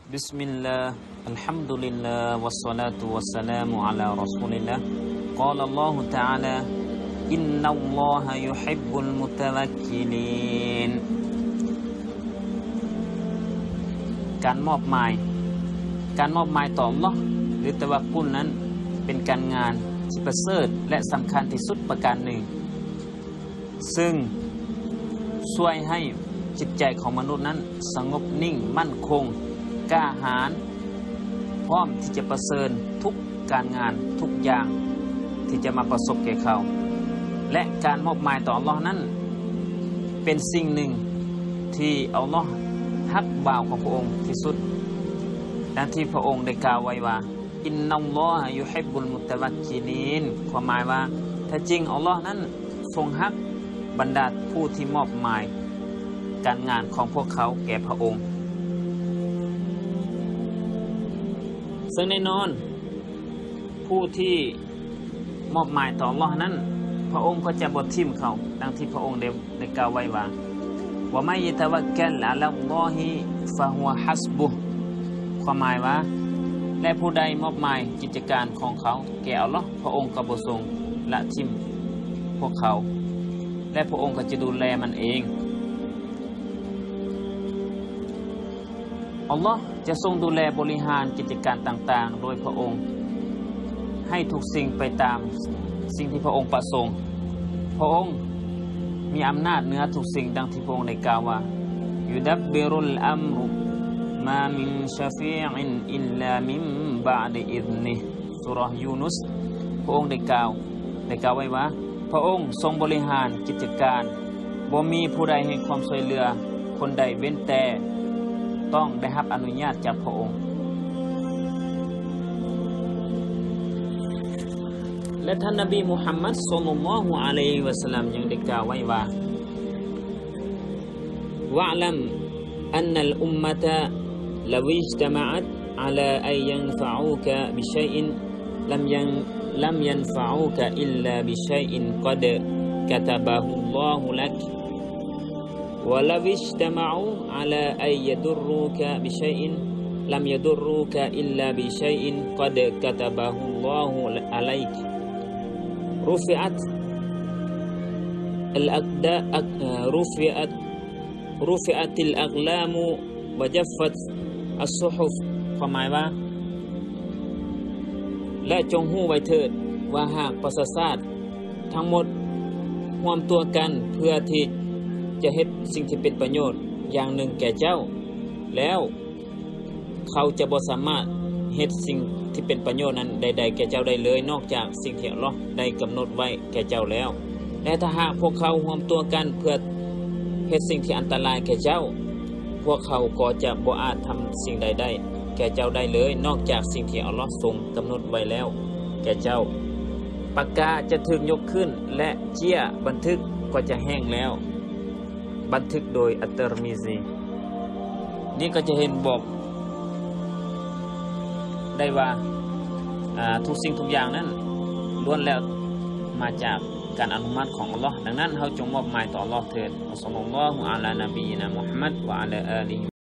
بسم الله الحمد لله والصلاة والسلام على رسول الله قال الله تعالى إن الله يحب المتوكلين การมอบหมายต่ออัลเลาะห์หรือตะวักกุลนั้นเป็นการงานที่ประเสริฐและสำคัญที่สุดประการหนึ่งซึ่งช่วยให้จิตใจของมนุษย์นั้นสงบนิ่งมั่นคงกล้าหาญพร้อมที่จะประเสริฐทุกการงานทุกอย่างที่จะมาประสบแก่เขาและการมอบหมายต่ออัลเลาะห์นั้นเป็นสิ่งหนึ่งที่อัลเลาะห์ฮักบ่าวของพระองค์ที่สุดดังที่พระองค์ได้กล่าวไว้ว่าอินนัลลอฮะยุฮิบบุลมุตะวักกิลีนความหมายว่าแท้จริงอัลเลาะห์นั้นทรงฮักบรรดาผู้ที่มอบหมายการงานของพวกเขาแก่พระองค์ซึ่งแน่นอนผู้ที่มอบหมายต่ออัลเลาะห์นั้นพระองค์ก็จะบ่ทิ่มเขาดังที่พระองค์ได้กล่าวไว้ว่าว่ามัยยะตะวักกัลอะลัลลอฮิฟะฮุวะฮัสบุฮ์ความหมายว่าและผู้ใดมอบหมายกิจการของเขาแก่อัลเลาะห์พระองค์ก็บ่ทรงละทิ่มพวกเขาและพระองค์ก็จะดูแลมันเองอัลเลาะห์จะทรงดูแลบริหารกิจการต่างๆโดยพระองค์ให้ทุกสิ่งไปตามสิ่งที่พระองค์ประสงค์พระองค์มีอำนาจเหนือทุกสิ่งดังที่พระองค์ได้กล่าวว่ายุดับบิรุลอัมรุมามินชะฟีอินอิลลามินบะอ์ดอิซนิฮ์ซูเราะห์ยูนุสพระองค์ได้กล่าวไว้ว่าพระองค์ทรงบริหารกิจการบ่มีผู้ใดให้ความช่วยเหลือคนใดเว้นแต่ต้องได้รับอนุญาตจากพระองค์และท่านนบีมุฮัมมัดศ็อลลัลลอฮุอะลัยฮิวะซัลลัมยังได้กล่าวไว้ว่าวะลัมอันนัลอุมมะตะลาวิจตะมะอัตอะลาอัยยันฟะอูกะบิชัยอินลัมยันฟะอูกะอิลลาบิชัยอินกัดกะตะบะฮุลลอฮุลักولو اجتمعوا على أن يضروك بشيء لم يضروك إلا بشيء قد كتبه الله عليك رفعت الأقلام وجفت الصحف ความหมายว่าและจงหู้ไว้เถิดว่าหากประชาชาติทั้งหมดร่วมตัวกันเพื่อที่จะเฮ็ดสิ่งที่เป็นประโยชน์อย่างหนึ่งแก่เจ้าแล้วเขาจะบ่สามารถเฮ็ดสิ่งที่เป็นประโยชน์นั้นใดๆแก่เจ้าได้เลยนอกจากสิ่งที่อัลเลาะห์ได้กำหนดไว้แก่เจ้าแล้วและถ้าหากพวกเขาร่วมตัวกันเพื่อเฮ็ดสิ่งที่อันตรายแก่เจ้าพวกเขาก็จะบ่อาจทำสิ่งใดได้แก่เจ้าได้เลยนอกจากสิ่งที่อัลเลาะห์ทรงกำหนดไว้แล้วแก่เจ้าปากกาจะถูกยกขึ้นและเจี้ยบันทึกก็จะแห้งแล้วบันทึกโดยอัตเตอร์มิซีนี่ก็จะเห็นบอกได้ว่าทุกสิ่งทุกอย่างนั้นล้วนแล้วมาจากการอนุมัติของอัลเลาะห์ดังนั้นเราจงมอบหมายต่ออัลเลาะห์เถิดอัสศอลลัลลอฮุอะลานบีนะมุฮัมมัดวะอะลาอาลีฮิ